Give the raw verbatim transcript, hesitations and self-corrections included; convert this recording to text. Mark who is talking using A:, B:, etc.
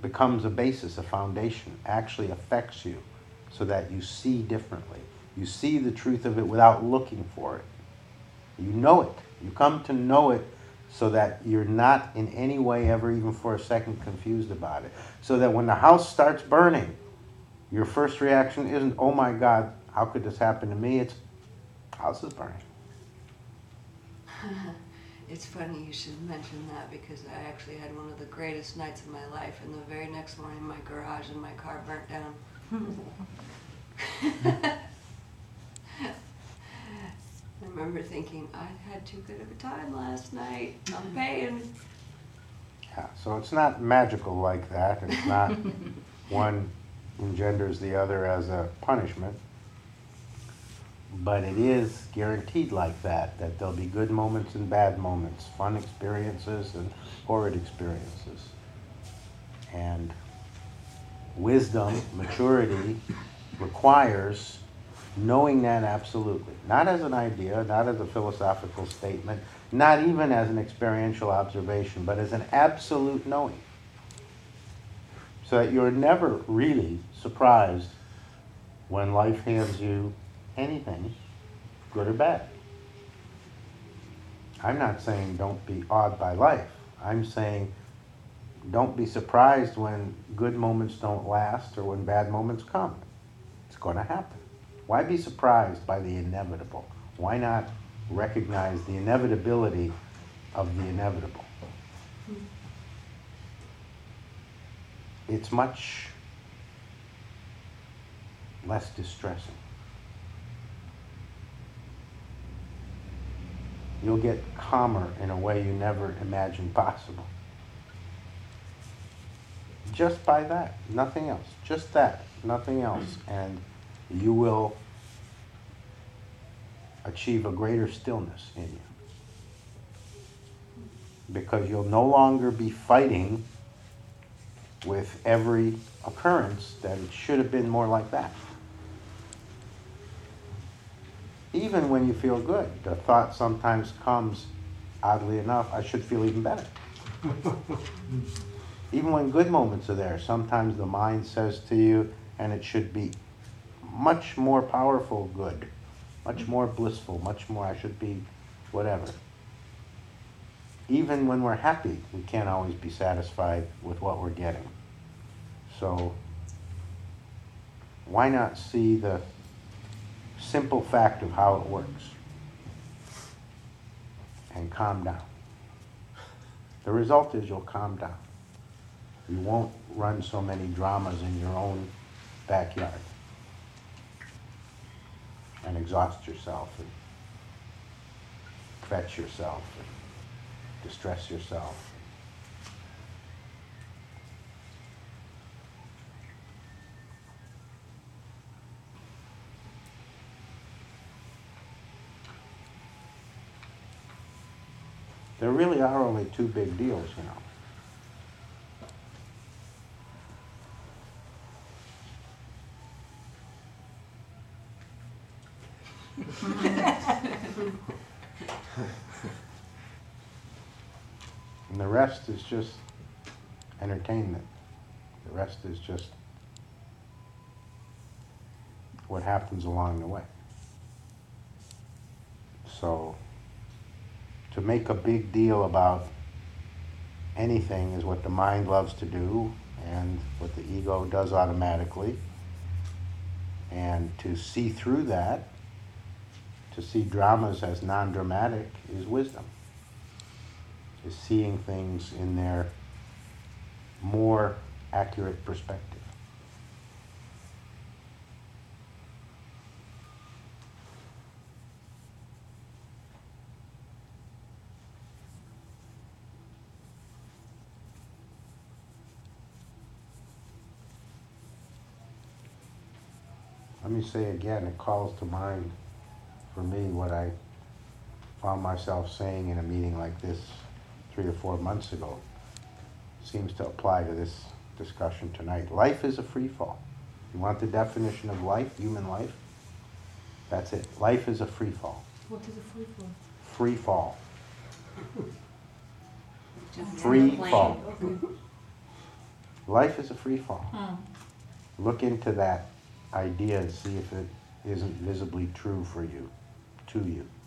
A: becomes a basis, a foundation, actually affects you so that you see differently. You see the truth of it without looking for it. You know it. You come to know it so that you're not in any way ever even for a second confused about it. So that when the house starts burning, your first reaction isn't, oh my God, how could this happen to me? It's, house is burning.
B: It's funny you should mention that because I actually had one of the greatest nights of my life, and the very next morning my garage and my car burnt down. I remember thinking, I had too good of a time last night. I'm paying.
A: Yeah, so it's not magical like that. It's not one engenders the other as a punishment. But it is guaranteed like that, that there'll be good moments and bad moments, fun experiences and horrid experiences. And wisdom, maturity, requires knowing that absolutely. Not as an idea, not as a philosophical statement, not even as an experiential observation, but as an absolute knowing. So that you're never really surprised when life hands you anything, good or bad. I'm not saying don't be awed by life. I'm saying don't be surprised when good moments don't last or when bad moments come. It's going to happen. Why be surprised by the inevitable? Why not recognize the inevitability of the inevitable? It's much less distressing. You'll get calmer in a way you never imagined possible. Just by that, nothing else. Just that, nothing else. And you will achieve a greater stillness in you. Because you'll no longer be fighting with every occurrence that it should have been more like that. Even when you feel good, the thought sometimes comes, oddly enough, I should feel even better. Even when good moments are there, sometimes the mind says to you, and it should be much more powerful good, much more blissful, much more, I should be whatever. Even when we're happy, we can't always be satisfied with what we're getting. So, why not see the simple fact of how it works and calm down? The result is you'll calm down. You won't run so many dramas in your own backyard and exhaust yourself and fetch yourself and distress yourself. There really are only two big deals, you know. And the rest is just entertainment. The rest is just what happens along the way. So, to make a big deal about anything is what the mind loves to do and what the ego does automatically. And to see through that, to see dramas as non-dramatic, is wisdom. Is seeing things in their more accurate perspective. Let me say again, it calls to mind for me what I found myself saying in a meeting like this three or four months ago. Seems to apply to this discussion tonight. Life is a free fall. You want the definition of life, human life? That's it. Life is a free fall.
C: What is a free fall?
A: Free fall.
C: Just
A: Free
C: on a plane.
A: fall.
C: Okay.
A: Life is a free fall.
C: Hmm.
A: Look into that idea and see if it isn't visibly true for you, to you.